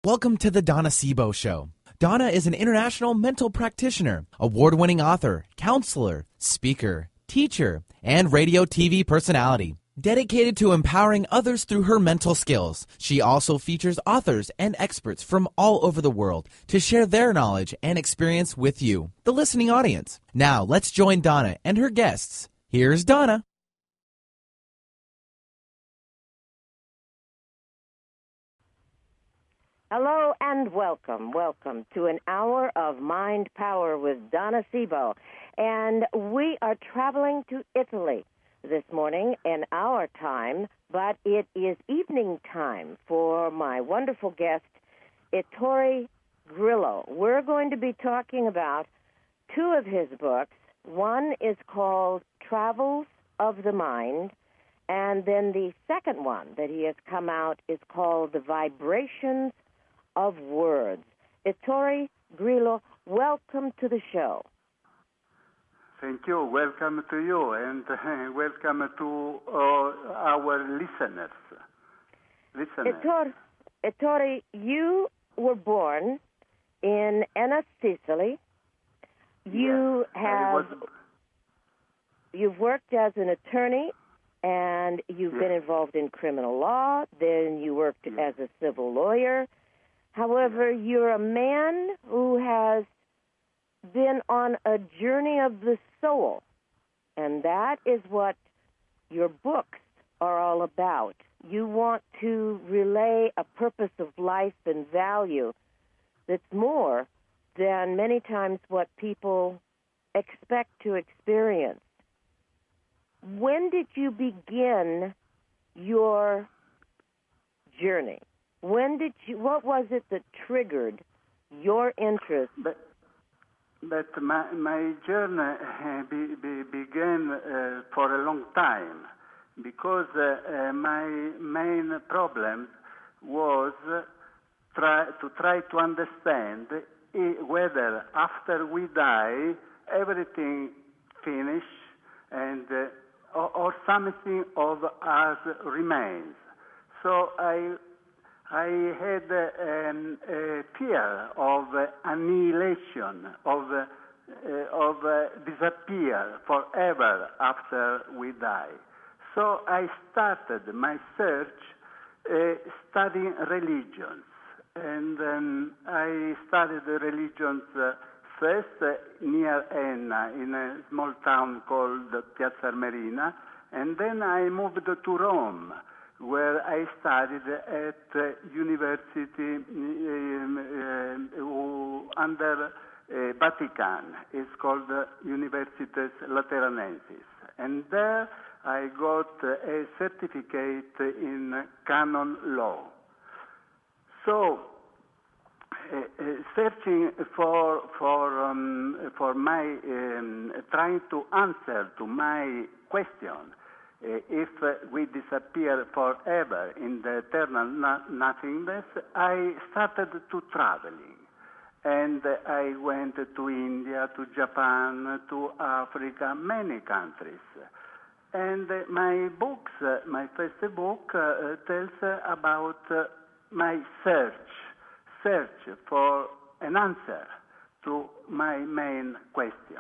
Welcome to the Donna Sebo Show. Donna is an international mental practitioner, award-winning author, counselor, speaker, teacher, and radio TV personality. Dedicated to empowering others through her mental skills, she also features authors and experts from all over the world to share their knowledge and experience with you, the listening audience. Now, let's join Donna and her guests. Here's Donna. Hello and welcome to an hour of Mind Power with Donna Sebo. And we are traveling to Italy this morning in our time, but it is evening time for my wonderful guest, Ettore Grillo. We're going to be talking about two of his books. One is called Travels of the Mind, and then the second one that he has come out is called The Vibrations of Words. Ettore Grillo, welcome to the show. Thank you. Welcome to you, and welcome to our listeners. Ettore, you were born in Enna, Sicily. You've worked as an attorney, and you've been involved in criminal law. Then you worked as a civil lawyer. However, you're a man who has been on a journey of the soul, and that is what your books are all about. You want to relay a purpose of life and value that's more than many times what people expect to experience. When did you begin your journey? What was it that triggered your interest? But my journey began for a long time, because my main problem was to try to understand whether after we die everything finish and or something of us remains. So I had a fear of annihilation, of disappear forever after we die. So I started my search studying religions. And I studied religions first near Enna, in a small town called Piazza Armerina, and then I moved to Rome, where I studied at university under Vatican. It's called Universitas Lateranensis. And there I got a certificate in canon law. So, searching for my, trying to answer to my question, if we disappear forever in the eternal nothingness, I started to traveling. And I went to India, to Japan, to Africa, many countries. And my books, my first book tells about my search for an answer to my main question.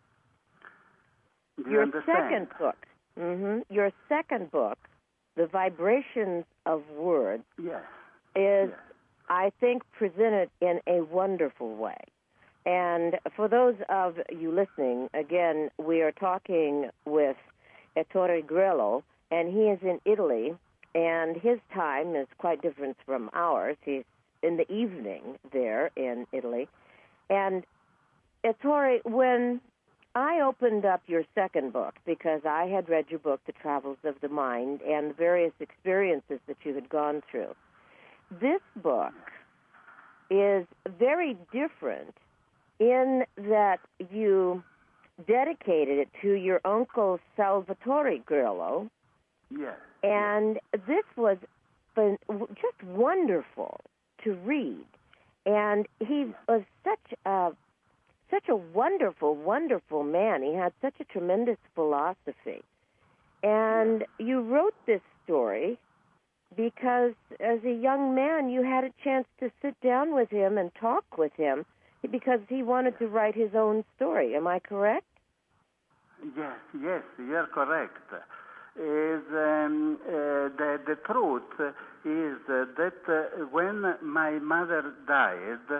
Do you understand? Your second book, The Vibrations of Words, is, I think, presented in a wonderful way. And for those of you listening, again, we are talking with Ettore Grillo, and he is in Italy, and his time is quite different from ours. He's in the evening there in Italy. And Ettore, when I opened up your second book, because I had read your book, The Travels of the Mind, and the various experiences that you had gone through, this book is very different in that you dedicated it to your uncle Salvatore Grillo. Yes. And this was just wonderful to read. And he was such a wonderful, wonderful man. He had such a tremendous philosophy. And you wrote this story because as a young man you had a chance to sit down with him and talk with him because he wanted to write his own story. Am I correct? Yes, you're correct. The truth is that when my mother died,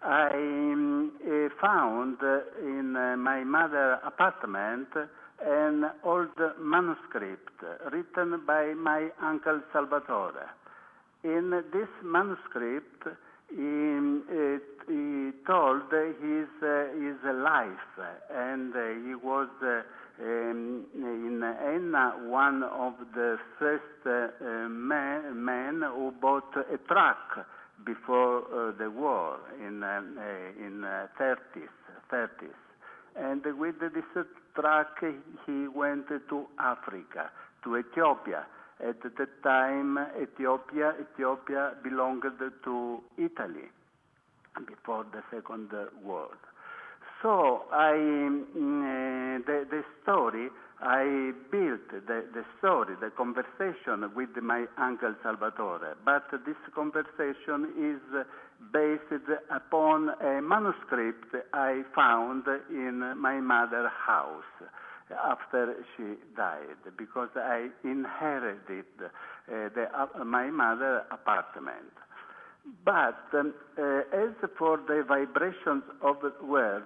I found in my mother's apartment an old manuscript written by my uncle Salvatore. In this manuscript, he told his life, and he was in Enna one of the first men who bought a truck before the war in 30s. And with this truck, he went to Africa, to Ethiopia. At that time, Ethiopia belonged to Italy before the Second World. So the story, I built the story, the conversation with my uncle Salvatore. But this conversation is based upon a manuscript I found in my mother's house after she died, because I inherited my mother's apartment. But as for the vibrations of words,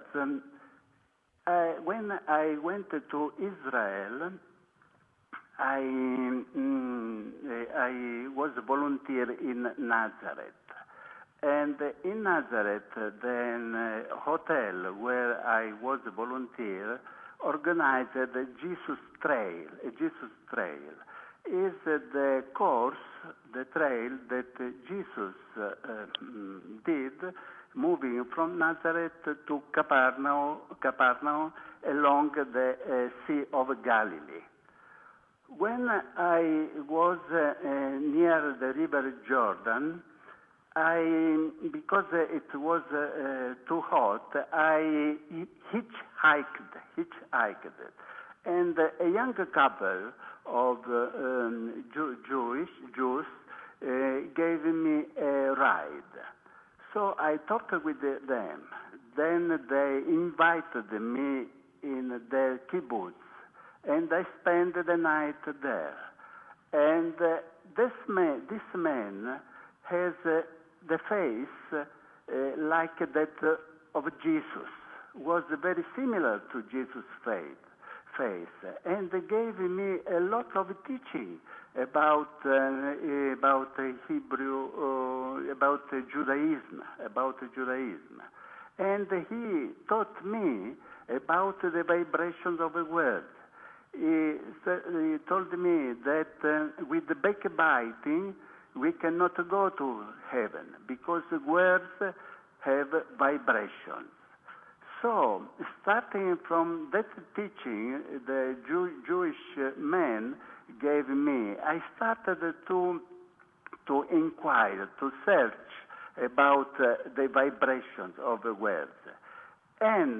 when I went to Israel, I was volunteer in Nazareth. And in Nazareth, the hotel where I was volunteer organized a Jesus Trail. A Jesus Trail is the course, the trail that Jesus did, moving from Nazareth to Capernaum along the Sea of Galilee. When I was near the River Jordan, because it was too hot, I hitchhiked, and a young couple of Jews gave me a ride. So I talked with them. Then they invited me in their kibbutz, and I spent the night there. And this man has the face like that of Jesus, was very similar to Jesus' face, and they gave me a lot of teaching about Hebrew, about Judaism, and he taught me about the vibrations of the words. He told me that with the backbiting we cannot go to heaven because words have vibrations. So, starting from that teaching the Jewish man gave me, I started to inquire, to search about the vibrations of the words. And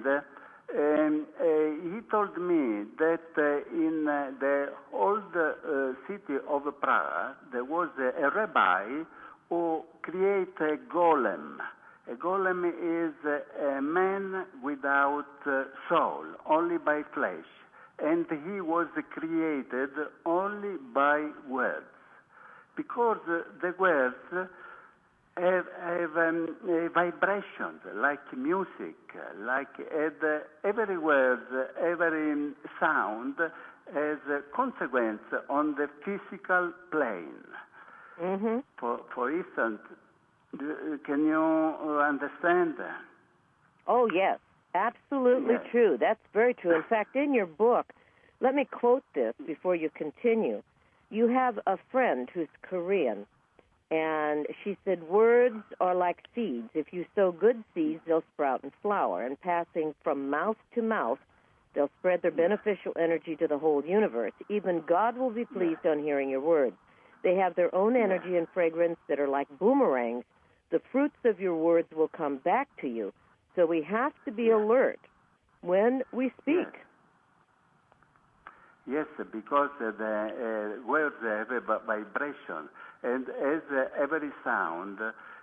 he told me that in the old city of Prague, there was a rabbi who created a golem. A golem is a man without soul, only by flesh. And he was created only by words. Because the words have vibrations, like music, like every word, every sound has a consequence on the physical plane. Mm-hmm. For instance, can you understand? Oh, yes. Absolutely true. That's very true. In fact, in your book, let me quote this before you continue. You have a friend who's Korean, and she said, words are like seeds. If you sow good seeds, they'll sprout and flower, and passing from mouth to mouth, they'll spread their beneficial energy to the whole universe. Even God will be pleased on hearing your words. They have their own energy and fragrance that are like boomerangs. The fruits of your words will come back to you. So we have to be alert when we speak. Yes, because the words have a vibration. and as every sound,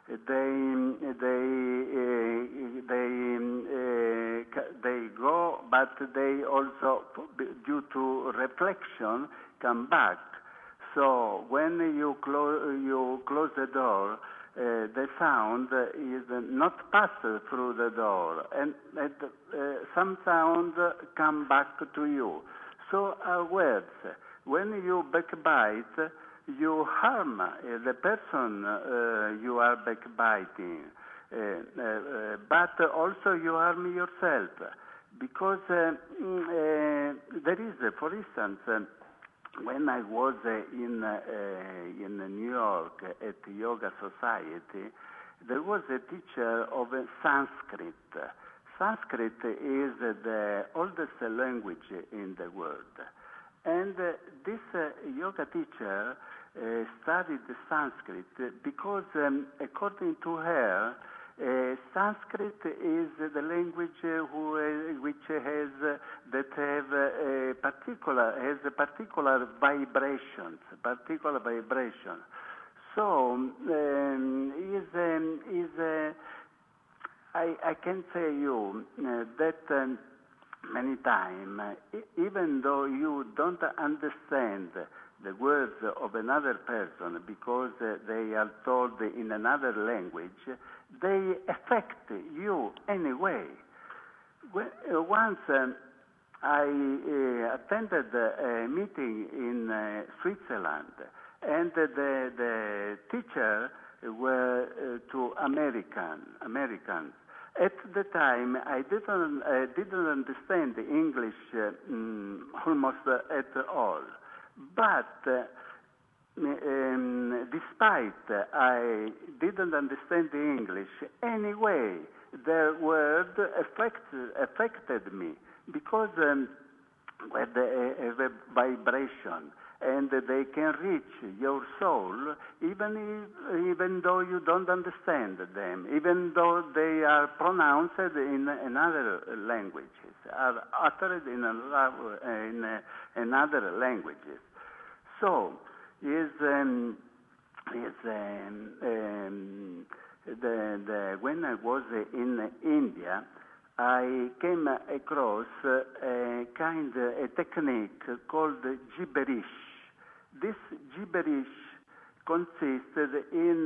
they go, but they also, due to reflection, come back. So when you close the door, the sound is not passed through the door, and some sound come back to you. So are words. When you backbite, you harm the person you are backbiting, but also you harm yourself, because there is, for instance, when I was in New York at Yoga Society, there was a teacher of Sanskrit. Sanskrit is the oldest language in the world. And this yoga teacher studied Sanskrit because, according to her, Sanskrit is the language which has particular vibrations. So I can say you that many times, even though you don't understand the words of another person because they are told in another language, they affect you anyway. Once I attended a meeting in Switzerland, and the teacher were to Americans. At the time, I didn't understand English almost at all. But despite I didn't understand the English, anyway, the word affected me, because with a vibration, and they can reach your soul even though you don't understand them, even though they are pronounced in another languages, are uttered in another languages. So when I was in India, I came across a technique called gibberish. This gibberish consisted in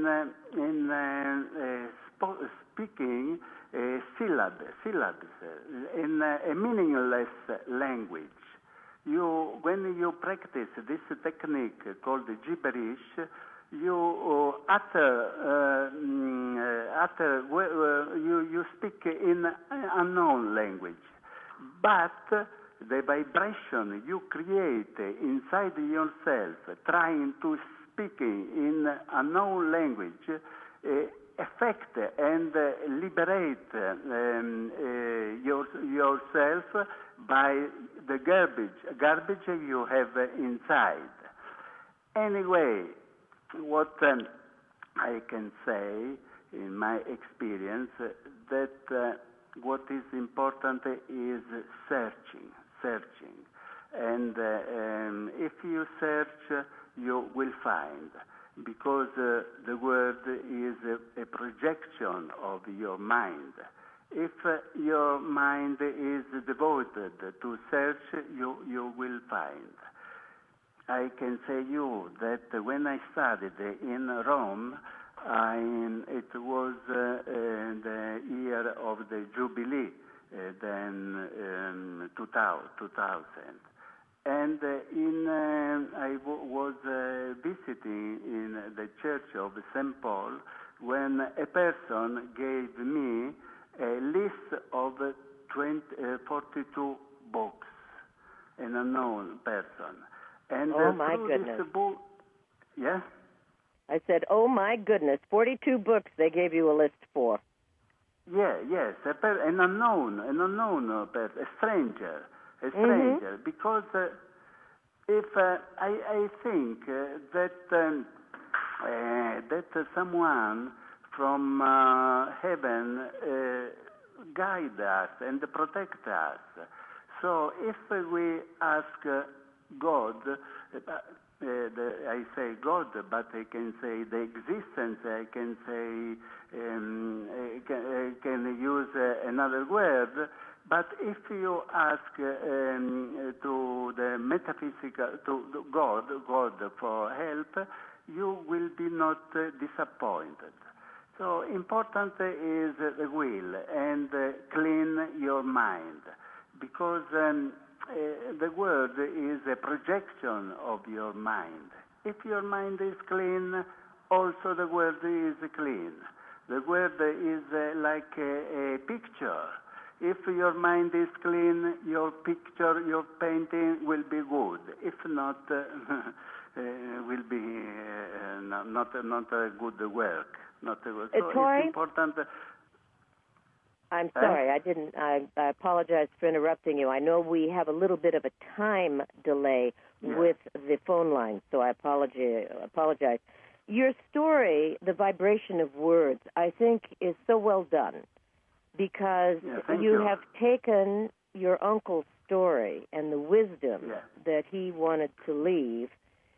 speaking syllables in a meaningless language. When you practice this technique called gibberish, you you speak in unknown language, but the vibration you create inside yourself, trying to speak in unknown language, affect and liberate yourself by the garbage you have inside. Anyway, what I can say in my experience, that what is important is searching. And if you search, you will find, because the word is a projection of your mind. If your mind is devoted to search, you will find. I can say you that when I studied in Rome, it was the year of the Jubilee, then 2000. And I was visiting in the Church of St. Paul when a person gave me a list of 42 books, an unknown person. And oh, my goodness. This book, yes? I said, oh, my goodness, 42 books they gave you a list for. Yeah, yes, an unknown person, a stranger, Mm-hmm. because if I think that someone from heaven guide us and protect us. So if we ask God, I say God, but I can say the existence. I can say can use another word. But if you ask to the metaphysical, to God for help, you will be not disappointed. So important is the will and clean your mind, because the word is a projection of your mind. If your mind is clean, also the word is clean. The word is like a picture. If your mind is clean, your picture, your painting will be good. If not, will be not a good work. Not a good. So Torrey? it's important. I'm sorry, I apologize for interrupting you. I know we have a little bit of a time delay with the phone line, so I apologize. Your story, The Vibration of Words, I think is so well done, because you have taken your uncle's story and the wisdom that he wanted to leave,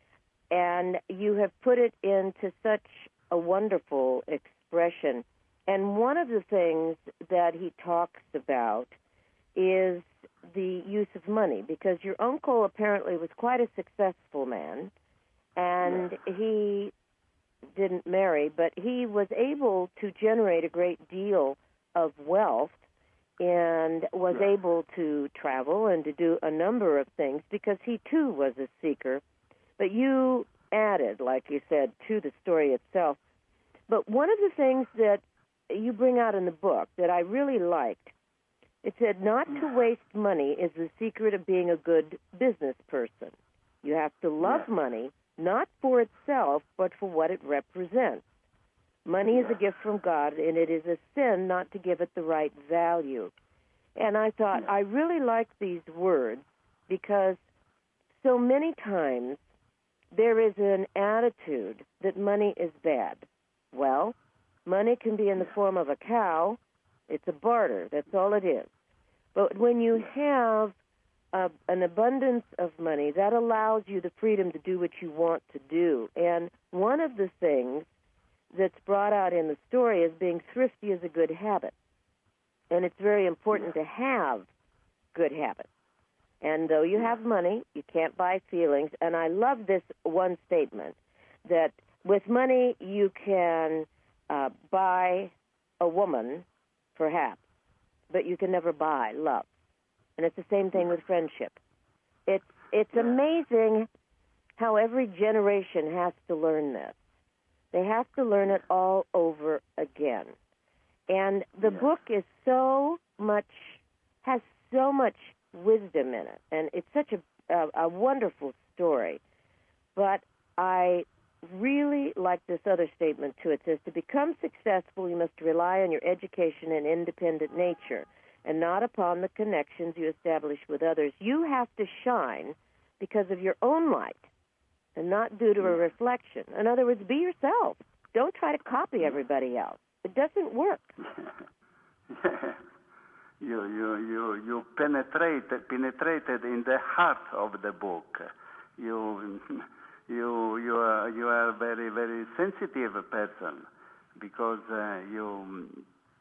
and you have put it into such a wonderful expression. And one of the things that he talks about is the use of money, because your uncle apparently was quite a successful man, and he didn't marry, but he was able to generate a great deal of wealth and was able to travel and to do a number of things because he too was a seeker. But you added, like you said, to the story itself. But one of the things that you bring out in the book that I really liked, it said, not to waste money is the secret of being a good business person. You have to love money, not for itself, but for what it represents. Money is a gift from God, and it is a sin not to give it the right value. And I thought, I really like these words, because so many times there is an attitude that money is bad. Well, money can be in the form of a cow. It's a barter. That's all it is. But when you have an abundance of money, that allows you the freedom to do what you want to do. And one of the things that's brought out in the story is being thrifty is a good habit. And it's very important to have good habits. And though you have money, you can't buy feelings. And I love this one statement, that with money you can buy a woman, perhaps, but you can never buy love. And it's the same thing with friendship. It's amazing how every generation has to learn this. They have to learn it all over again. And the book is has so much wisdom in it, and it's such a wonderful story. But I really like this other statement, too. It says, to become successful, you must rely on your education and independent nature, and not upon the connections you establish with others. You have to shine because of your own light, and not due to a reflection. In other words, be yourself. Don't try to copy everybody else. It doesn't work. You penetrated in the heart of the book. You are a very, very sensitive person, because you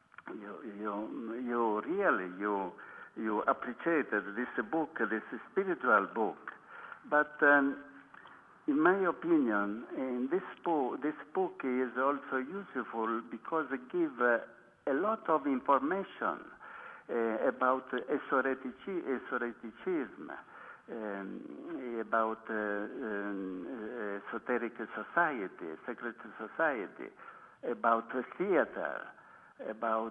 appreciated this book, this spiritual book. But in my opinion, this book is also useful because it gives a lot of information about esotericism, about esoteric society, secret society, about theater, about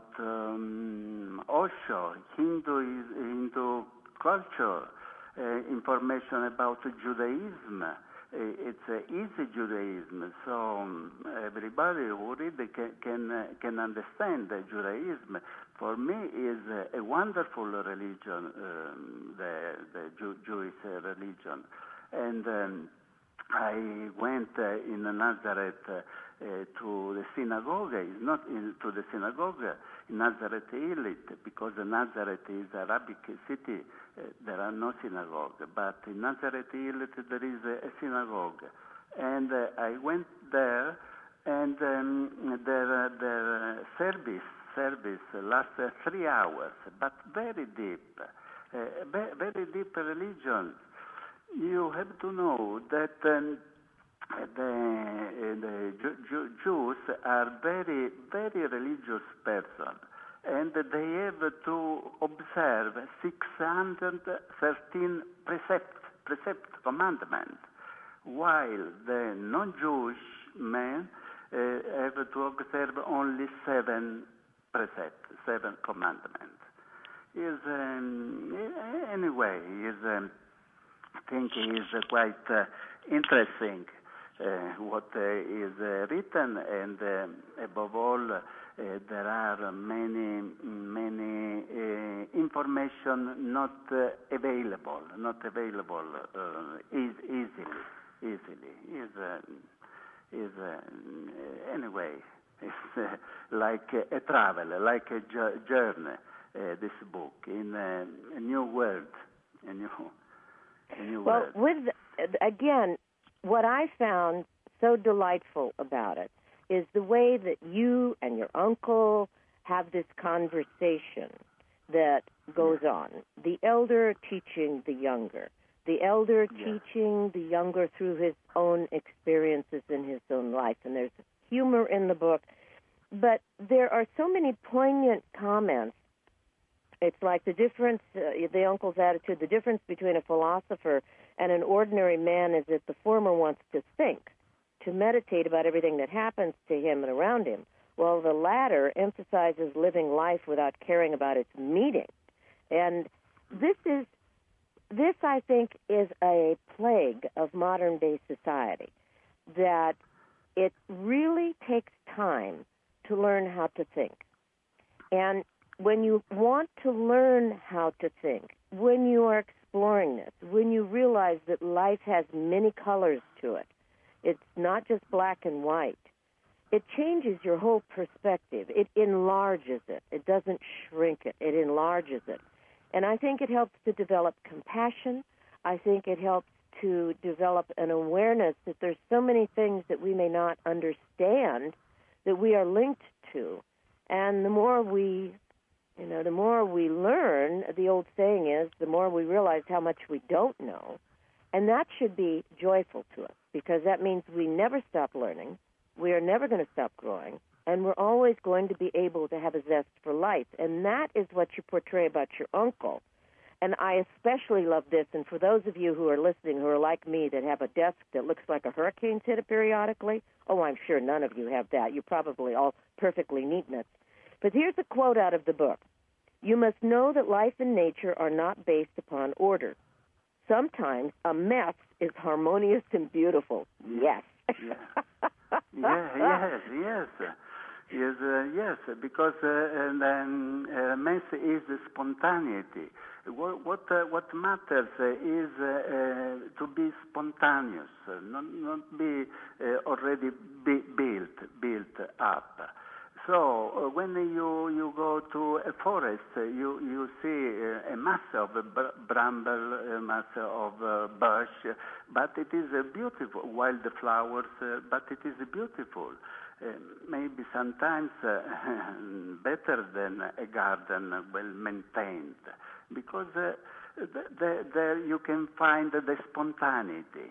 Osho, Hindu culture, information about Judaism. It's easy Judaism, so everybody who read can understand Judaism. For me, is a wonderful religion, the Jewish religion. And I went in Nazareth to the synagogue, is not to the synagogue in Nazareth Illit, because Nazareth is Arabic city. There are no synagogue, but in Nazareth Illit there is a synagogue, and I went there, and their service lasts 3 hours, but very deep, very deep religion. You have to know that the Jews are very, very religious person, and they have to observe 613 precepts, commandments, while the non-Jewish men have to observe only 7 precepts, 7 commandments. Anyway, I think it is quite interesting what is written, and above all, there are many information not available easily. Anyway, it's like a travel, like a journey. This book in a new world, a new well, world. Again, what I found so delightful about it is the way that you and your uncle have this conversation that goes on. The elder teaching the younger. The elder teaching the younger through his own experiences in his own life. And there's humor in the book. But there are so many poignant comments. It's like the difference, the uncle's attitude, the difference between a philosopher and an ordinary man is that the former wants to think, to meditate about everything that happens to him and around him, while the latter emphasizes living life without caring about its meaning. And this, I think, is a plague of modern-day society, that it really takes time to learn how to think. And when you want to learn how to think, when you are exploring this, when you realize that life has many colors to it, it's not just black and white, it changes your whole perspective. It enlarges it. It doesn't shrink it. It enlarges it. And I think it helps to develop compassion. I think it helps to develop an awareness that there's so many things that we may not understand that we are linked to. And the more we learn, the old saying is, the more we realize how much we don't know. And that should be joyful to us, because that means we never stop learning, we are never going to stop growing, and we're always going to be able to have a zest for life. And that is what you portray about your uncle. And I especially love this, and for those of you who are listening who are like me, that have a desk that looks like a hurricane's hit it periodically, oh, I'm sure none of you have that. You're probably all perfectly neatness. But here's a quote out of the book. You must know that life and nature are not based upon order. Sometimes a mess is harmonious and beautiful. Yes. Yes, because mess is spontaneity. What matters is to be spontaneous, not be already built up. So when you go to a forest, you see a mass of bramble, a mass of bush, but it is beautiful, wild flowers, but it is beautiful. Maybe sometimes better than a garden well maintained, because there you can find the spontaneity.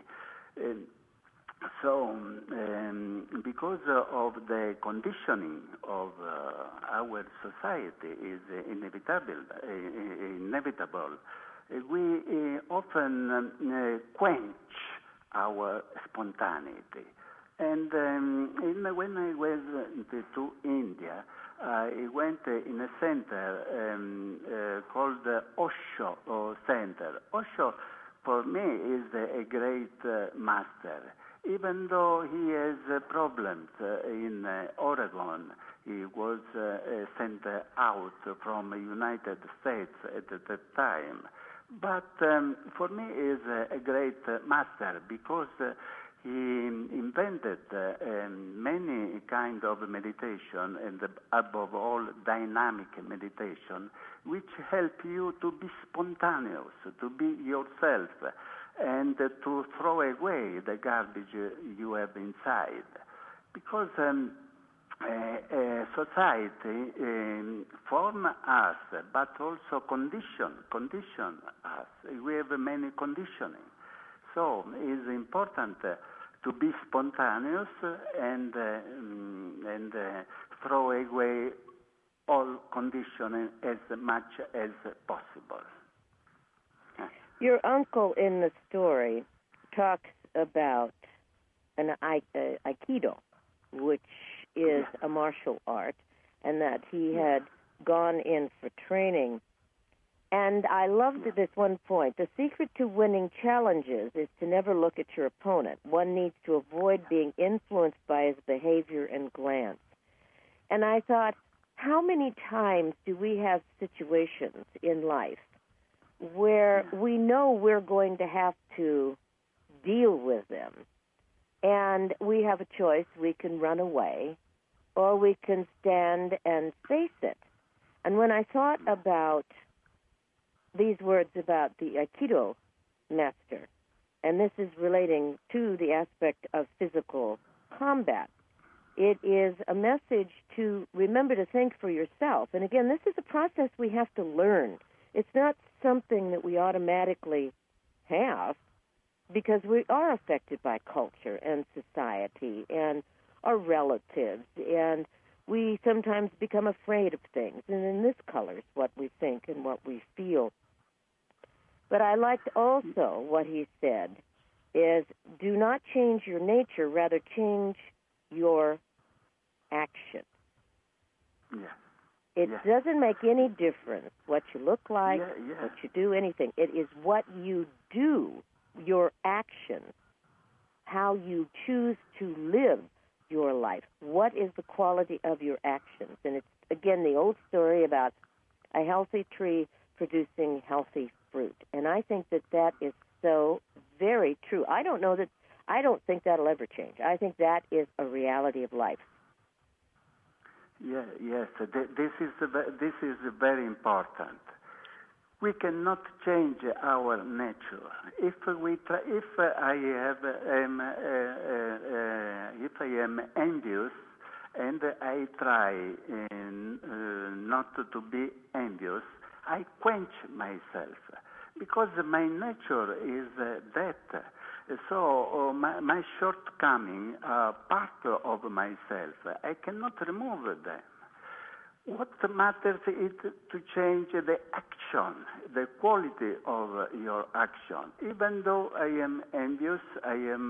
So, because of the conditioning of our society is inevitable, we often quench our spontaneity. And when I went to India, I went in a center called Osho Center. Osho, for me, is a great master. Even though he has problems in Oregon, he was sent out from the United States at that time. But for me, he is a great master, because he invented many kind of meditation, and above all, dynamic meditation, which help you to be spontaneous, to be yourself, and to throw away the garbage you have inside. Because society form us, but also condition us. We have many conditioning. So it's important to be spontaneous and throw away all conditioning as much as possible. Your uncle in the story talks about an Aikido, which is a martial art, and that he had gone in for training. And I loved this one point. The secret to winning challenges is to never look at your opponent. One needs to avoid being influenced by his behavior and glance. And I thought, how many times do we have situations in life where we know we're going to have to deal with them, and we have a choice? We can run away, or we can stand and face it. And when I thought about these words about the Aikido master, and this is relating to the aspect of physical combat, it is a message to remember to think for yourself. And again, this is a process we have to learn. It's not something that we automatically have, because we are affected by culture and society and our relatives, and we sometimes become afraid of things, and then this colors what we think and what we feel. But I liked also what he said is, do not change your nature, rather change your action. Yeah. It doesn't make any difference what you look like, what you do, anything. It is what you do, your actions, how you choose to live your life. What is the quality of your actions? And it's, again, the old story about a healthy tree producing healthy fruit. And I think that that is so very true. I don't think that'll ever change. I think that is a reality of life. Yes, this is very important. We cannot change our nature. If I am envious and I try not to be envious, I quench myself, because my nature is that. So my shortcomings are part of myself. I cannot remove them. What matters is to change the action, the quality of your action. Even though I am envious, I am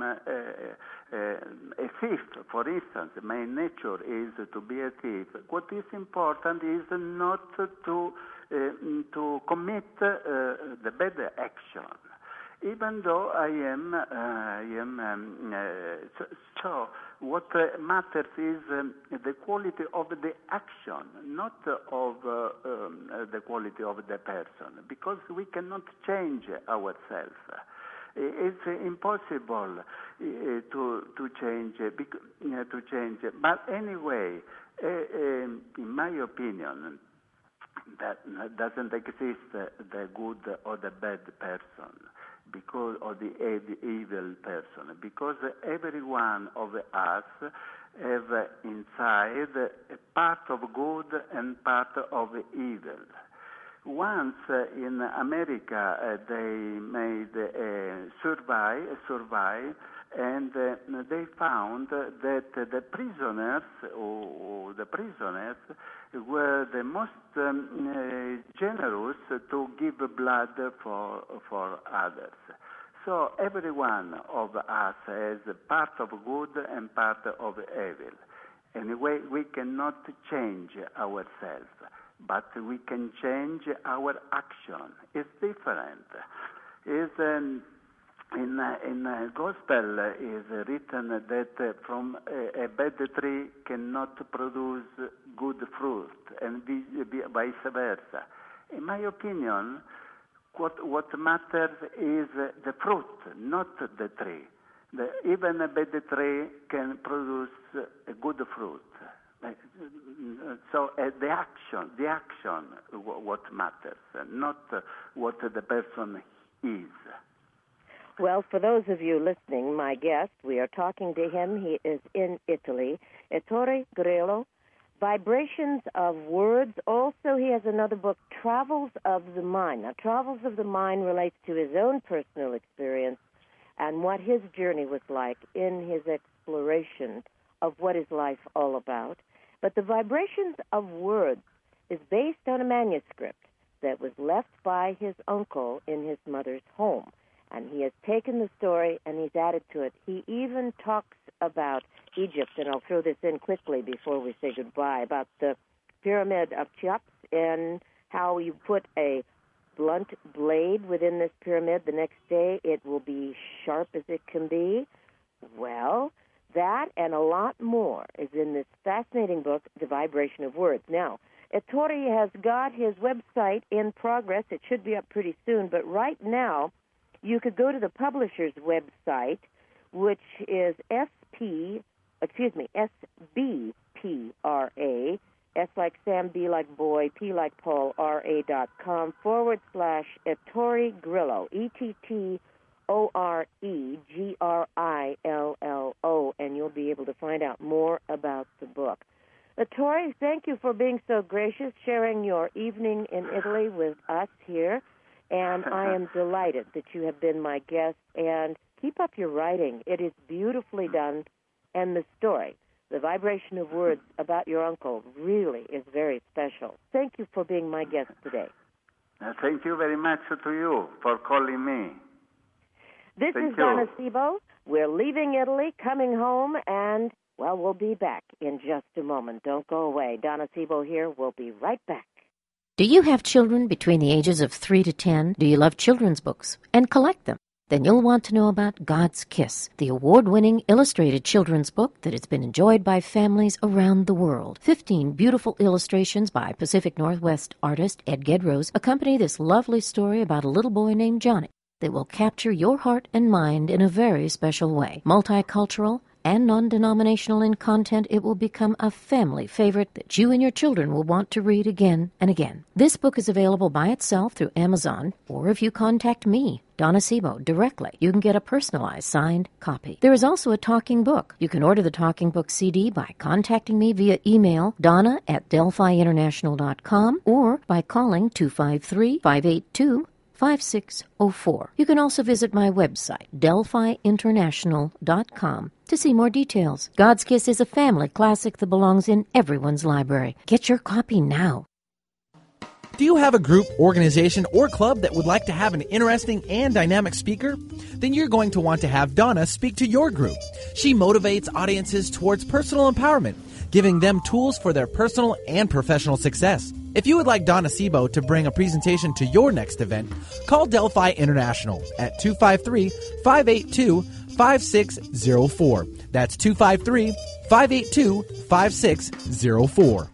a thief, for instance. My nature is to be a thief. What is important is not to commit the bad action. Even though I am so what matters is the quality of the action, not of the quality of the person, because we cannot change ourselves. It's impossible to change. But anyway, in my opinion, that doesn't exist the good or the bad person, because or the evil person, because every one of us have inside a part of good and part of evil. Once in America they made a survey, and they found that the prisoners were the most generous to give blood for others. So every one of us has part of good and part of evil. Anyway, we cannot change ourselves, but we can change our action. It's different. In the Gospel is written that from a bad tree cannot produce good fruit, and vice versa. In my opinion, what matters is the fruit, not the tree. Even a bad tree can produce a good fruit. So the action, what matters, not what the person is. Well, for those of you listening, my guest, we are talking to him. He is in Italy. Ettore Grillo, Vibrations of Words. Also, he has another book, Travels of the Mind. Now, Travels of the Mind relates to his own personal experience and what his journey was like in his exploration of what is life all about. But the Vibrations of Words is based on a manuscript that was left by his uncle in his mother's home. And he has taken the story and he's added to it. He even talks about Egypt, and I'll throw this in quickly before we say goodbye, about the Pyramid of Cheops and how you put a blunt blade within this pyramid. The next day it will be sharp as it can be. Well, that and a lot more is in this fascinating book, The Vibration of Words. Now, Ettore has got his website in progress. It should be up pretty soon, but right now you could go to the publisher's website, which is SBPRA, S like Sam, B like boy, P like Paul, RA.com /Ettore Grillo, ETTOREGRILLO, and you'll be able to find out more about the book. Ettore, thank you for being so gracious, sharing your evening in Italy with us here. And I am delighted that you have been my guest. And keep up your writing. It is beautifully done. And the story, The Vibration of Words about your uncle, really is very special. Thank you for being my guest today. Thank you very much to you for calling me. This is Donna Sebo. We're leaving Italy, coming home, and, well, we'll be back in just a moment. Don't go away. Donna Sebo here. We'll be right back. Do you have children between the ages of 3 to 10? Do you love children's books and collect them? Then you'll want to know about God's Kiss, the award-winning illustrated children's book that has been enjoyed by families around the world. 15 beautiful illustrations by Pacific Northwest artist Ed Gedrose accompany this lovely story about a little boy named Johnny that will capture your heart and mind in a very special way. Multicultural and non-denominational in content, it will become a family favorite that you and your children will want to read again and again. This book is available by itself through Amazon, or if you contact me, Donna Sebo, directly, you can get a personalized signed copy. There is also a talking book. You can order the talking book CD by contacting me via email, donna@delphiinternational.com, or by calling 253-582-5604. You can also visit my website, delphiinternational.com, to see more details. God's Kiss is a family classic that belongs in everyone's library. Get your copy now. Do you have a group, organization, or club that would like to have an interesting and dynamic speaker? Then you're going to want to have Donna speak to your group. She motivates audiences towards personal empowerment, giving them tools for their personal and professional success. If you would like Donna Sebo to bring a presentation to your next event, call Delphi International at 253-582-5604. That's 253-582-5604.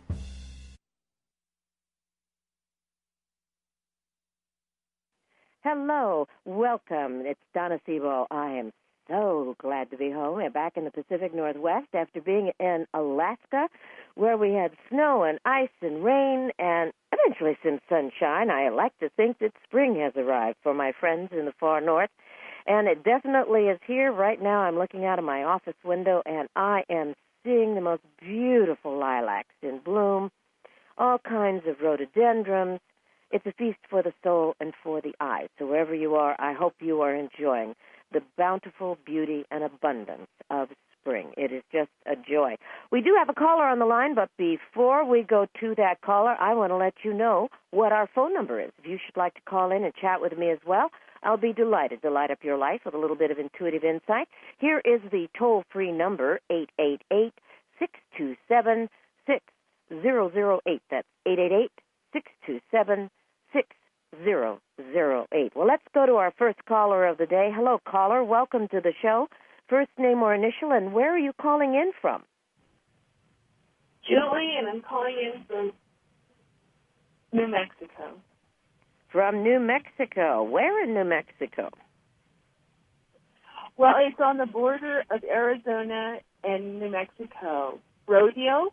Hello, welcome. It's Donna Sebo. I am so glad to be home. We're back in the Pacific Northwest after being in Alaska, where we had snow and ice and rain and eventually some sunshine. I like to think that spring has arrived for my friends in the far north, and it definitely is here. Right now I'm looking out of my office window, and I am seeing the most beautiful lilacs in bloom, all kinds of rhododendrons. It's a feast for the soul and for the eyes. So wherever you are, I hope you are enjoying the bountiful beauty and abundance of spring. It is just a joy. We do have a caller on the line, but before we go to that caller, I want to let you know what our phone number is. If you should like to call in and chat with me as well, I'll be delighted to light up your life with a little bit of intuitive insight. Here is the toll-free number, 888-627-6008. That's 888-627-6008. 6008. Well, let's go to our first caller of the day. Hello, caller. Welcome to the show. First name or initial, and where are you calling in from? Julie, and I'm calling in from New Mexico. From New Mexico. Where in New Mexico? Well, it's on the border of Arizona and New Mexico. Rodeo.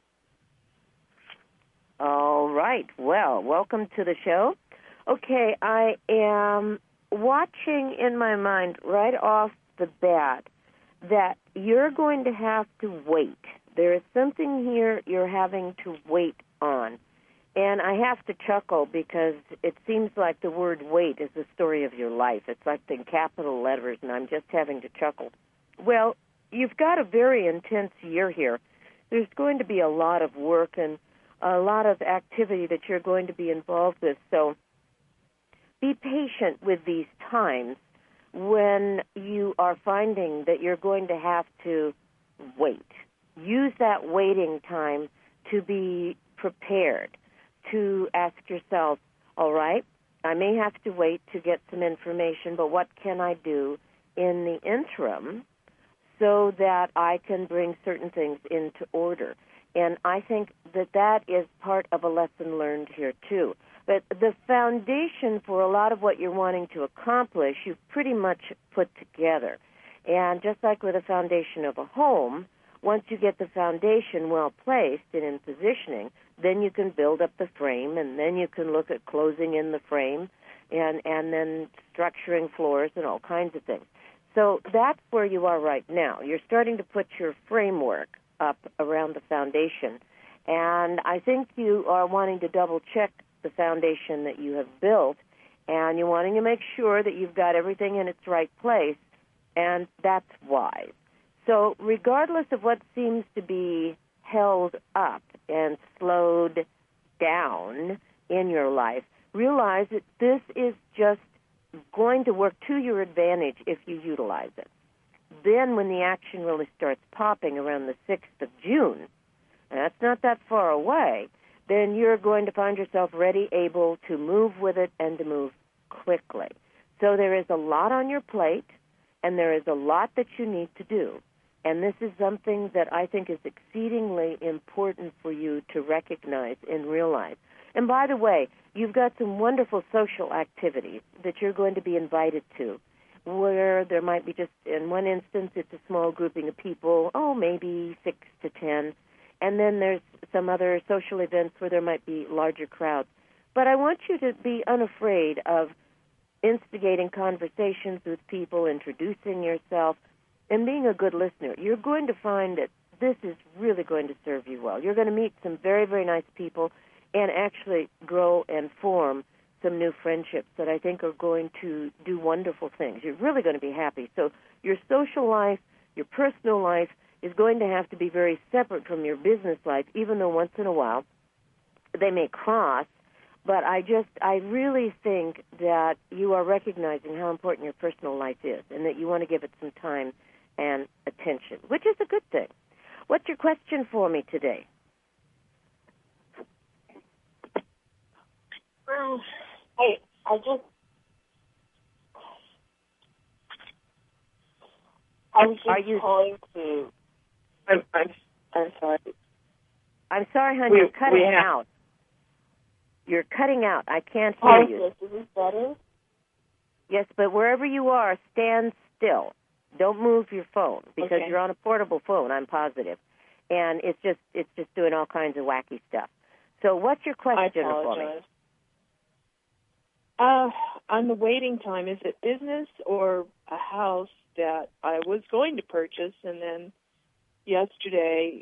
All right. Well, welcome to the show. Okay, I am watching in my mind right off the bat that you're going to have to wait. There is something here you're having to wait on. And I have to chuckle because it seems like the word wait is the story of your life. It's like in capital letters, and I'm just having to chuckle. Well, you've got a very intense year here. There's going to be a lot of work and a lot of activity that you're going to be involved with. So be patient with these times when you are finding that you're going to have to wait. Use that waiting time to be prepared, to ask yourself, all right, I may have to wait to get some information, but what can I do in the interim so that I can bring certain things into order? And I think that that is part of a lesson learned here, too. But the foundation for a lot of what you're wanting to accomplish, you've pretty much put together. And just like with the foundation of a home, once you get the foundation well placed and in positioning, then you can build up the frame, and then you can look at closing in the frame and then structuring floors and all kinds of things. So that's where you are right now. You're starting to put your framework up around the foundation. And I think you are wanting to double-check the foundation that you have built, and you're wanting to make sure that you've got everything in its right place, and that's wise. So regardless of what seems to be held up and slowed down in your life, realize that this is just going to work to your advantage if you utilize it. Then when the action really starts popping around the 6th of June, and that's not that far away, then you're going to find yourself ready, able to move with it and to move quickly. So there is a lot on your plate, and there is a lot that you need to do. And this is something that I think is exceedingly important for you to recognize and realize. And by the way, you've got some wonderful social activities that you're going to be invited to, where there might be just, in one instance, it's a small grouping of people, maybe 6 to 10. And then there's some other social events where there might be larger crowds. But I want you to be unafraid of instigating conversations with people, introducing yourself, and being a good listener. You're going to find that this is really going to serve you well. You're going to meet some very, very nice people and actually grow and form some new friendships that I think are going to do wonderful things. You're really going to be happy. So your social life, your personal life, is going to have to be very separate from your business life, even though once in a while they may cross. But I really think that you are recognizing how important your personal life is and that you want to give it some time and attention, which is a good thing. What's your question for me today? I was just calling to. I'm sorry. I'm sorry, honey. You're cutting out. You're cutting out. I can't hear you. Is this better? Yes, but wherever you are, stand still. Don't move your phone because you're on a portable phone. I'm positive, and it's just doing all kinds of wacky stuff. So, what's your question for me? On the waiting time, is it business or a house that I was going to purchase, and then yesterday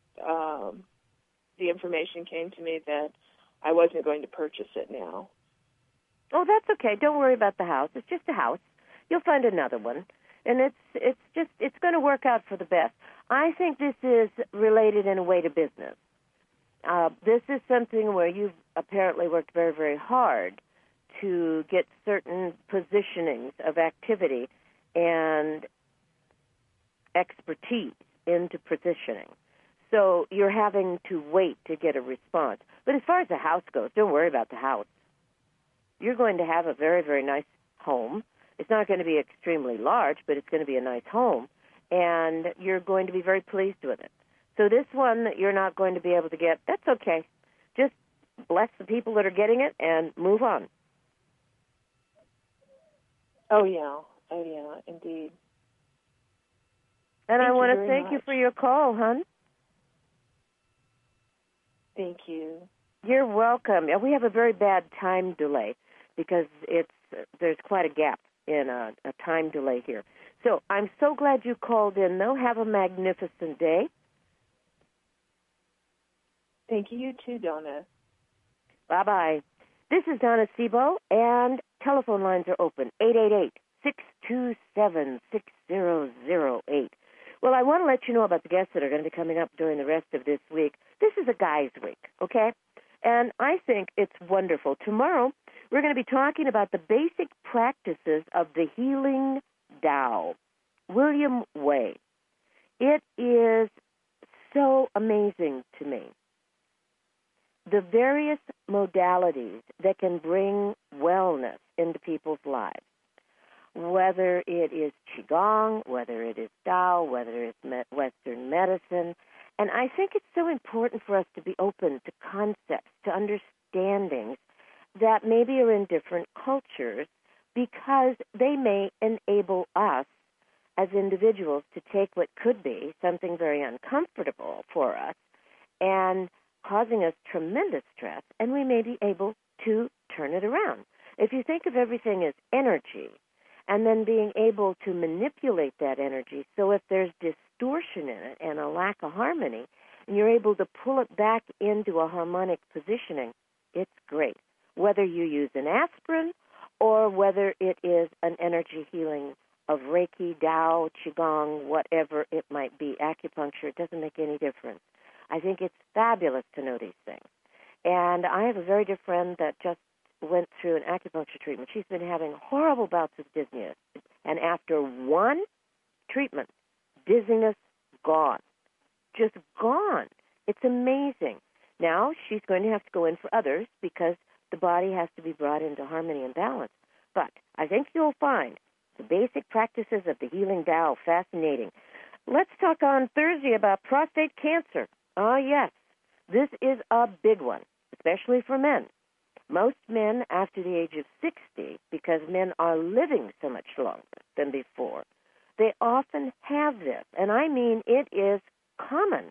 the information came to me that I wasn't going to purchase it now. Oh, that's okay. Don't worry about the house. It's just a house. You'll find another one. And it's going to work out for the best. I think this is related in a way to business. This is something where you've apparently worked very, very hard to get certain positionings of activity and expertise into positioning. So you're having to wait to get a response. But as far as the house goes, don't worry about the house. You're going to have a very, very nice home. It's not going to be extremely large, but it's going to be a nice home, and you're going to be very pleased with it. So this one that you're not going to be able to get, that's okay. Just bless the people that are getting it and move on. Oh, yeah, indeed. And I want to very thank you much. for your call, hon. Thank you. You're welcome. We have a very bad time delay because there's quite a gap in a time delay here. So I'm so glad you called in, though. Have a magnificent day. Thank you, you too, Donna. Bye-bye. This is Donna Sebo, and telephone lines are open, 888-627-6008. Well, I want to let you know about the guests that are going to be coming up during the rest of this week. This is a guy's week, okay? And I think it's wonderful. Tomorrow, we're going to be talking about the basic practices of the Healing Tao. William Way. It is so amazing to me. The various modalities that can bring wellness into people's lives, whether it is Qigong, whether it is Tao, whether it's Western medicine. And I think it's so important for us to be open to concepts, to understandings that maybe are in different cultures, because they may enable us as individuals to take what could be something very uncomfortable for us and causing us tremendous stress, and we may be able to turn it around. If you think of everything as energy, and then being able to manipulate that energy, so if there's distortion in it and a lack of harmony, and you're able to pull it back into a harmonic positioning, it's great. Whether you use an aspirin or whether it is an energy healing of Reiki, Tao, Qigong, whatever it might be, acupuncture, it doesn't make any difference. I think it's fabulous to know these things. And I have a very dear friend that just went through an acupuncture treatment. She's been having horrible bouts of dizziness. And after one treatment, dizziness gone. Just gone. It's amazing. Now she's going to have to go in for others because the body has to be brought into harmony and balance. But I think you'll find the basic practices of the Healing Tao fascinating. Let's talk on Thursday about prostate cancer. Ah, yes, this is a big one, especially for men. Most men after the age of 60, because men are living so much longer than before, they often have this. And I mean, it is common.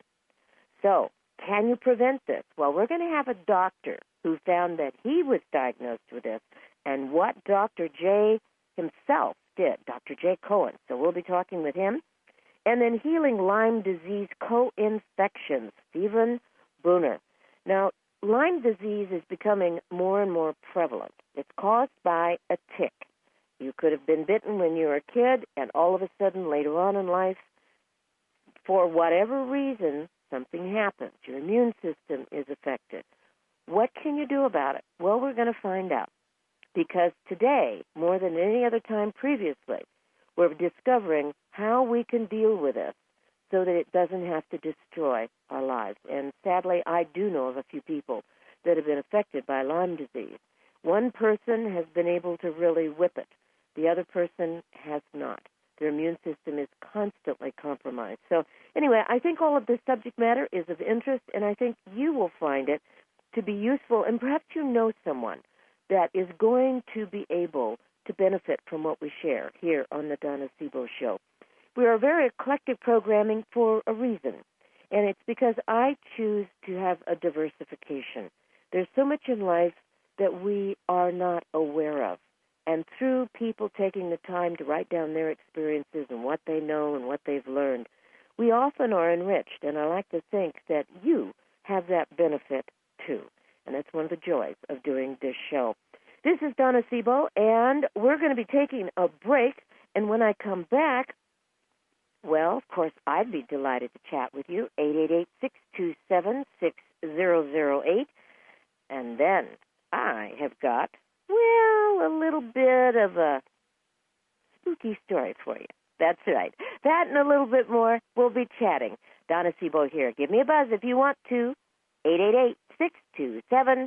So, can you prevent this? Well, we're going to have a doctor who found that he was diagnosed with this and what Dr. J himself did, Dr. J. Cohen. So we'll be talking with him. And then healing Lyme disease co-infections, Stephen Brunner. Now, Lyme disease is becoming more and more prevalent. It's caused by a tick. You could have been bitten when you were a kid, and all of a sudden, later on in life, for whatever reason, something happens. Your immune system is affected. What can you do about it? Well, we're going to find out. Because today, more than any other time previously, we're discovering how we can deal with this so that it doesn't have to destroy our lives. And sadly, I do know of a few people that have been affected by Lyme disease. One person has been able to really whip it. The other person has not. Their immune system is constantly compromised. So anyway, I think all of this subject matter is of interest, and I think you will find it to be useful, and perhaps you know someone that is going to be able to benefit from what we share here on the Donna Sebo Show. We are very eclectic programming for a reason, and it's because I choose to have a diversification. There's so much in life that we are not aware of, and through people taking the time to write down their experiences and what they know and what they've learned, we often are enriched, and I like to think that you have that benefit too, and that's one of the joys of doing this show. This is Donna Sebo, and we're going to be taking a break, and when I come back, well, of course, I'd be delighted to chat with you, 888-627-6008, and then I have got, well, a little bit of a spooky story for you. That's right. That and a little bit more, we'll be chatting. Donna Sebo here. Give me a buzz if you want to, 888-627-6008.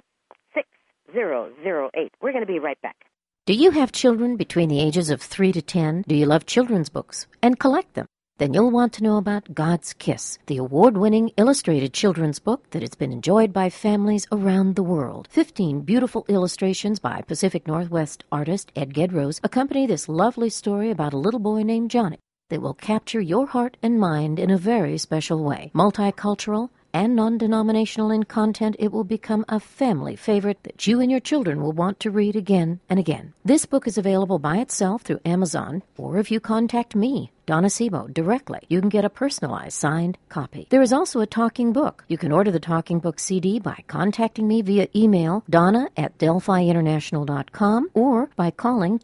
We're going to be right back. Do you have children between the ages of 3 to 10? Do you love children's books and collect them? Then you'll want to know about God's Kiss, the award-winning illustrated children's book that has been enjoyed by families around the world. 15 beautiful illustrations by Pacific Northwest artist Ed Gedrose accompany this lovely story about a little boy named Johnny that will capture your heart and mind in a very special way. Multicultural and non-denominational in content, it will become a family favorite that you and your children will want to read again and again. This book is available by itself through Amazon, or if you contact me, Donna Sebo, directly, you can get a personalized signed copy. There is also a talking book. You can order the talking book CD by contacting me via email, donna@delphiinternational.com, or by calling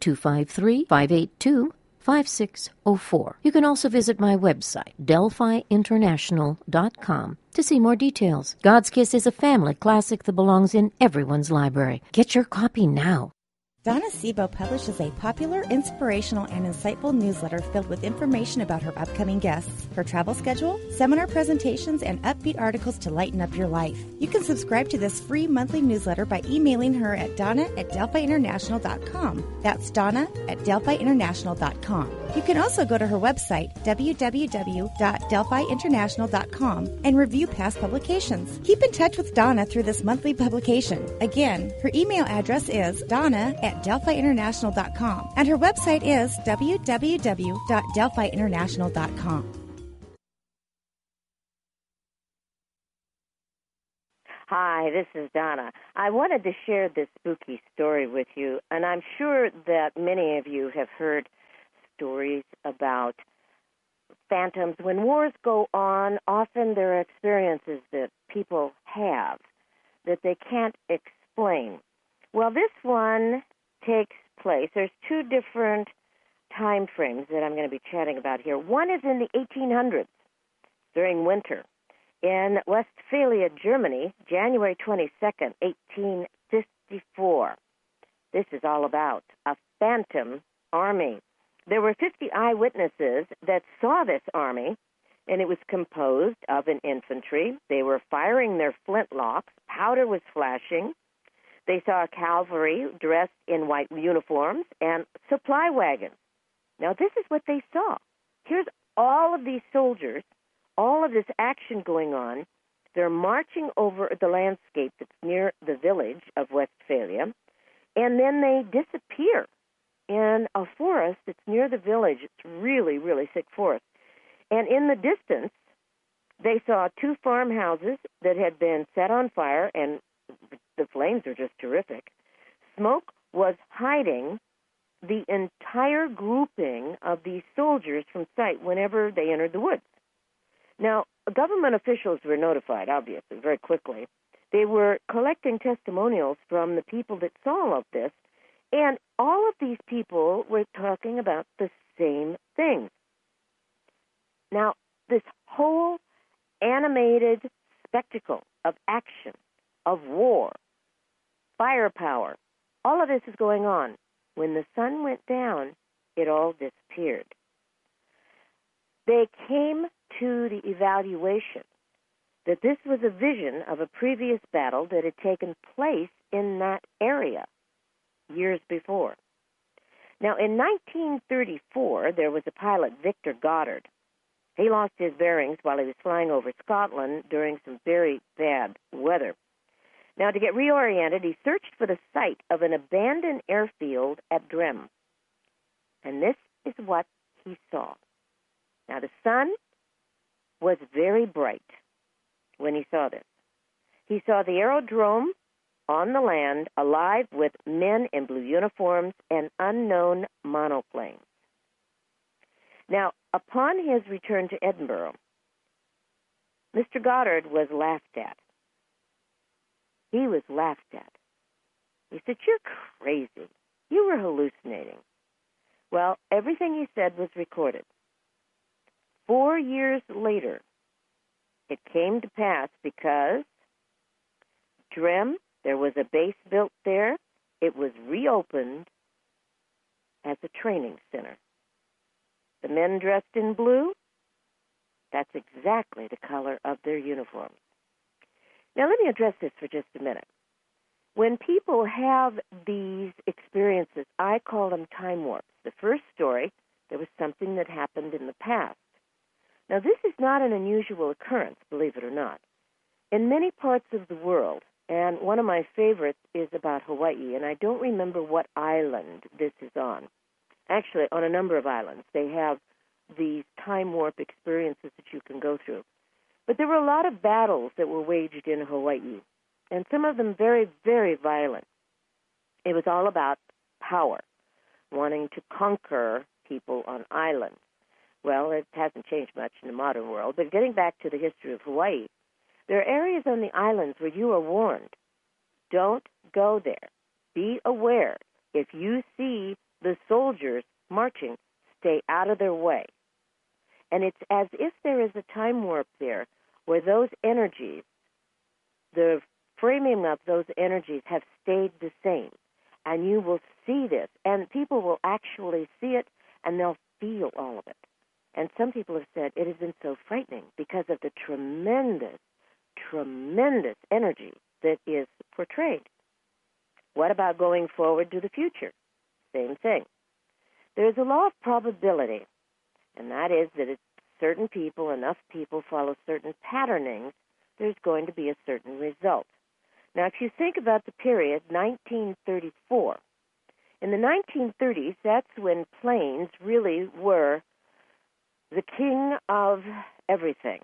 253-582-5604. You can also visit my website, delphiinternational.com, to see more details. God's Kiss is a family classic that belongs in everyone's library. Get your copy now. Donna Sebo publishes a popular, inspirational, and insightful newsletter filled with information about her upcoming guests, her travel schedule, seminar presentations, and upbeat articles to lighten up your life. You can subscribe to this free monthly newsletter by emailing her at donna@delphiinternational.com. That's donna@delphiinternational.com. You can also go to her website, www.delphiinternational.com, and review past publications. Keep in touch with Donna through this monthly publication. Again, her email address is donna@delphiinternational.com, and her website is www.delphiinternational.com. Hi, this is Donna. I wanted to share this spooky story with you, and I'm sure that many of you have heard stories about phantoms. When wars go on, often there are experiences that people have that they can't explain. Well, this one takes place. There's two different time frames that I'm going to be chatting about here. One is in the 1800s, during winter. In Westphalia, Germany, January 22nd, 1854. This is all about a phantom army. There were 50 eyewitnesses that saw this army, and it was composed of an infantry. They were firing their flintlocks. Powder was flashing. They saw cavalry dressed in white uniforms and supply wagons. Now, this is what they saw. Here's all of these soldiers, all of this action going on. They're marching over the landscape that's near the village of Westphalia, and then they disappear in a forest that's near the village. It's really, really thick forest. And in the distance, they saw two farmhouses that had been set on fire, and the flames are just terrific. Smoke was hiding the entire grouping of these soldiers from sight whenever they entered the woods. Now, government officials were notified, obviously, very quickly. They were collecting testimonials from the people that saw all of this, and all of these people were talking about the same thing. Now, this whole animated spectacle of action, of war, firepower, all of this is going on. When the sun went down, it all disappeared. They came to the evaluation that this was a vision of a previous battle that had taken place in that area years before. Now, in 1934, there was a pilot, Victor Goddard. He lost his bearings while he was flying over Scotland during some very bad weather. Now, to get reoriented, he searched for the site of an abandoned airfield at Drem. And this is what he saw. Now, the sun was very bright when he saw this. He saw the aerodrome on the land alive with men in blue uniforms and unknown monoplanes. Now, upon his return to Edinburgh, Mr. Goddard was laughed at. He was laughed at. He said, "You're crazy. You were hallucinating." Well, everything he said was recorded. 4 years later, it came to pass because Drem, there was a base built there. It was reopened as a training center. The men dressed in blue, that's exactly the color of their uniforms. Now, let me address this for just a minute. When people have these experiences, I call them time warps. The first story, there was something that happened in the past. Now, this is not an unusual occurrence, believe it or not. In many parts of the world, and one of my favorites is about Hawaii, and I don't remember what island this is on. Actually, on a number of islands, they have these time warp experiences that you can go through. But there were a lot of battles that were waged in Hawaii, and some of them very, very violent. It was all about power, wanting to conquer people on islands. Well, it hasn't changed much in the modern world, but getting back to the history of Hawaii, there are areas on the islands where you are warned, don't go there. Be aware. If you see the soldiers marching, stay out of their way. And it's as if there is a time warp there where those energies, the framing of those energies have stayed the same. And you will see this. And people will actually see it, and they'll feel all of it. And some people have said it has been so frightening because of the tremendous, tremendous energy that is portrayed. What about going forward to the future? Same thing. There's a law of probability, and that is that if certain people, enough people follow certain patternings, there's going to be a certain result. Now, if you think about the period 1934, in the 1930s, that's when planes really were the king of everything.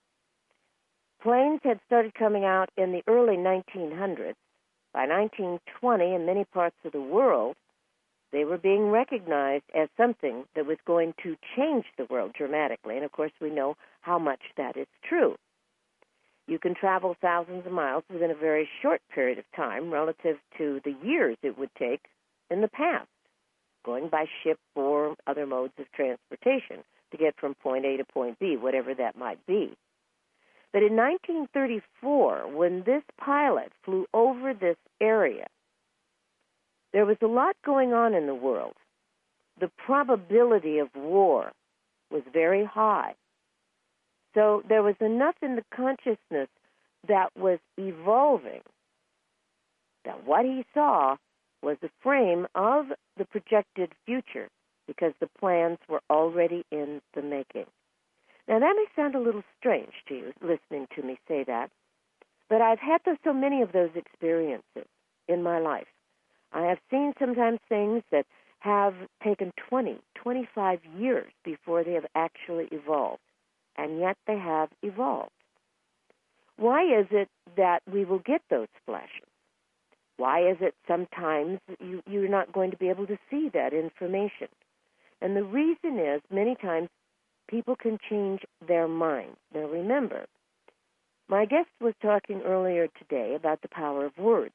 Planes had started coming out in the early 1900s. By 1920, in many parts of the world, they were being recognized as something that was going to change the world dramatically. And, of course, we know how much that is true. You can travel thousands of miles within a very short period of time relative to the years it would take in the past, going by ship or other modes of transportation to get from point A to point B, whatever that might be. But in 1934, when this pilot flew over this area, there was a lot going on in the world. The probability of war was very high. So there was enough in the consciousness that was evolving that what he saw was the frame of the projected future because the plans were already in the making. Now, that may sound a little strange to you, listening to me say that, but I've had so many of those experiences in my life. I have seen sometimes things that have taken 20, 25 years before they have actually evolved, and yet they have evolved. Why is it that we will get those flashes? Why is it sometimes you're not going to be able to see that information? And the reason is many times people can change their minds. Now remember, my guest was talking earlier today about the power of words.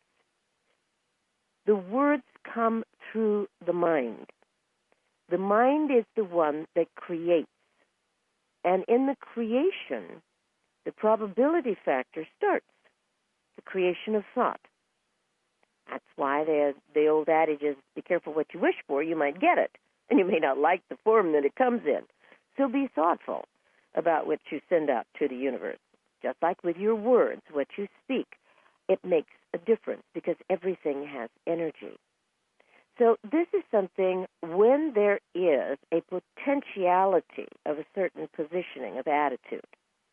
The words come through the mind. The mind is the one that creates. And in the creation, the probability factor starts, the creation of thought. That's why the old adage is, be careful what you wish for, you might get it. And you may not like the form that it comes in. So be thoughtful about what you send out to the universe. Just like with your words, what you speak, it makes a difference because everything has energy. So this is something when there is a potentiality of a certain positioning of attitude,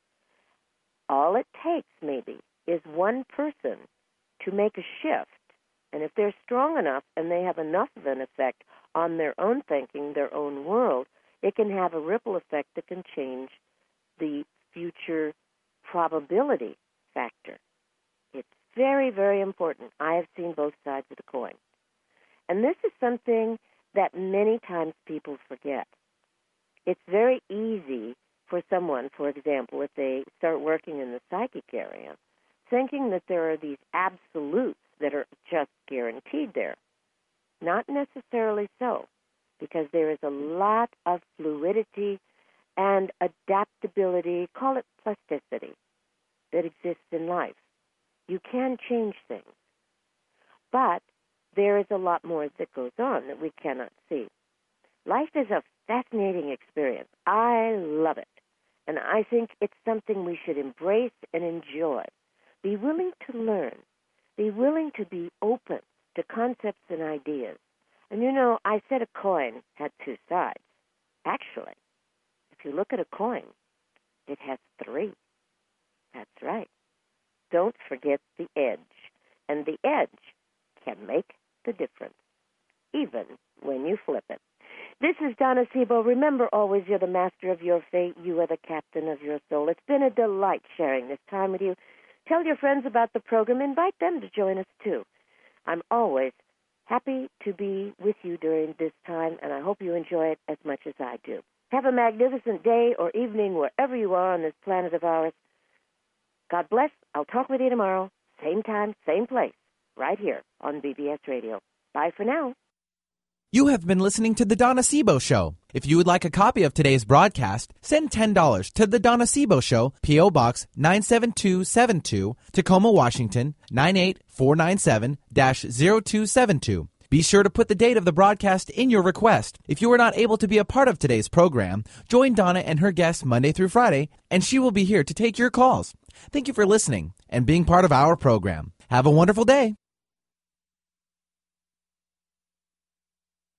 all it takes maybe is one person to make a shift. And if they're strong enough and they have enough of an effect on their own thinking, their own world, it can have a ripple effect that can change the future probability factor. It's very, very important. I have seen both sides of the coin. And this is something that many times people forget. It's very easy for someone, for example, if they start working in the psychic area, thinking that there are these absolutes that are just guaranteed there. Not necessarily so, because there is a lot of fluidity and adaptability, call it plasticity, that exists in life. You can change things, but there is a lot more that goes on that we cannot see. Life is a fascinating experience. I love it, and I think it's something we should embrace and enjoy. Be willing to learn. Be willing to be open to concepts and ideas. And you know, I said a coin had two sides. Actually, if you look at a coin, it has three. That's right. Don't forget the edge. And the edge can make the difference, even when you flip it. This is Donna Sebo. Remember always, you're the master of your fate. You are the captain of your soul. It's been a delight sharing this time with you. Tell your friends about the program. Invite them to join us, too. I'm always happy to be with you during this time, and I hope you enjoy it as much as I do. Have a magnificent day or evening wherever you are on this planet of ours. God bless. I'll talk with you tomorrow, same time, same place, right here on BBS Radio. Bye for now. You have been listening to The Donna Sebo Show. If you would like a copy of today's broadcast, send $10 to The Donna Sebo Show, P.O. Box 97272, Tacoma, Washington, 98497-0272. Be sure to put the date of the broadcast in your request. If you are not able to be a part of today's program, join Donna and her guests Monday through Friday, and she will be here to take your calls. Thank you for listening and being part of our program. Have a wonderful day.